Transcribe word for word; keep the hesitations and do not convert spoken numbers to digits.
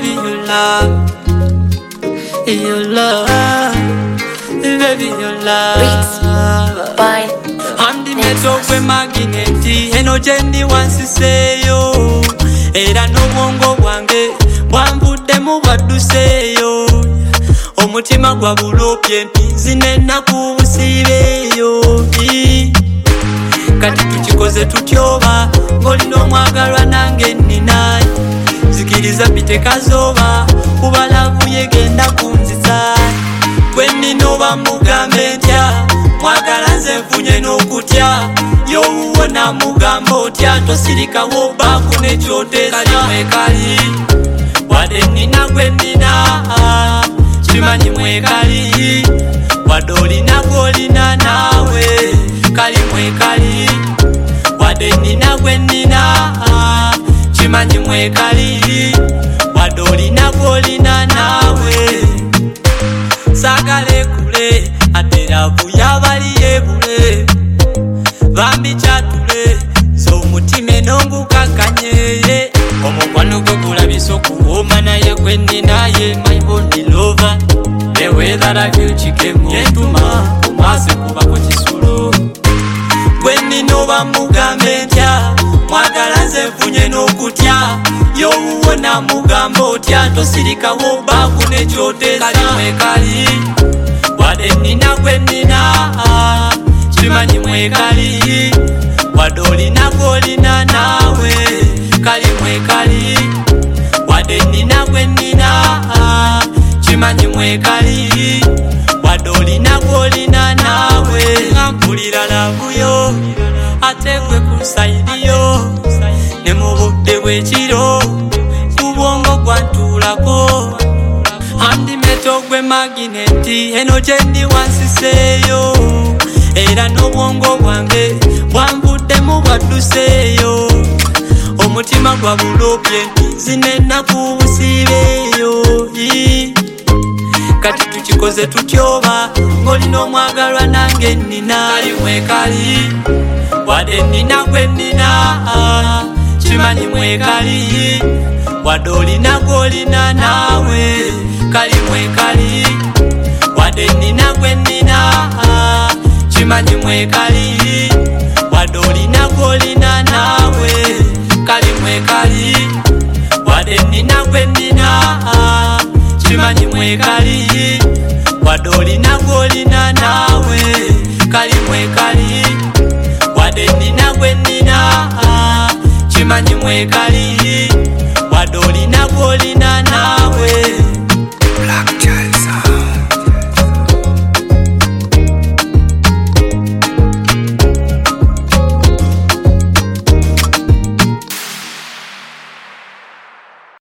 baby you love, you love, baby you love. Bye. I'm the metal with magnet, eno jendi wansiseyo. Era no wongo wange, wambude mu baduseyo. Omutima gwa bulopye mpinzine nakubusibeyo. Kati tukikoze tutyoba, ngolino mwagalwa nange ninaye. Zikiriza pite kazoba, kubalavu yegenda kunzisa. Gwe ninoba mugambe ntya, mwagala nze nfunye n'okutya. Yo uwo namugamba otya, tosirika wobaako nekyotesa. Kali mwekali, wadde nina gwe nina. Kimanyi mwekali, wadde olina gw'olina naawe. Kali mwekali, wadde nina gwe nina. Kimanyi mwekali, wadde olina gw'olina naawe. Saagala ekule, ate laavu yabali yebule. Bambi kyatule, so omutima enongukakanye. Omukwano gwe gulabisa okuwooma naye gwe ninaye, my only lover. The way that I feel kikemu yentuma, kumase kubako kisulo. Gwe ninoba mugambe ntya, mwagala nze nfunye n'okutya. Yo uwo namugamba otya, tosirika wobaako nekyotesa. Kali mwekali, wadde nina gwe nina. Kimanyi mwekali, wadde olina gw'olina naawe. Kali mwekali, wadde nina gwe nina. Kimanyi mwekali, wadde olina gw'olina naawe. Nga mpulira lavuyo, ate gwe ku sayidiyo. Ne mu budde bw'ekiro, ku bwongo gwantuulako. Andi meto gwe magineti, eno gyendi wansiseyo. Era n'obwongo bwange bwanvuddemu bwadduseeyo. Omutima gwa bulopye nzine nakubusibeyo. Kati tukikoze tutyoba, ng'olina omwagalwa nange nina. Kali mwekali, wadde nina gwe nina. Kimanyi mwekali, wadde olina gw'olina naawe. Kali mwekali, wadde nina gwe nina. Kimanyi mwekali, wadde olina gw'olina naawe. Kali mwekali, wadde nina gwe nina. Kimanyi mwekali, wadde olina gw'olina naawe. Kali mwekali, wadde nina gwe nina. Kimanyi mwekali.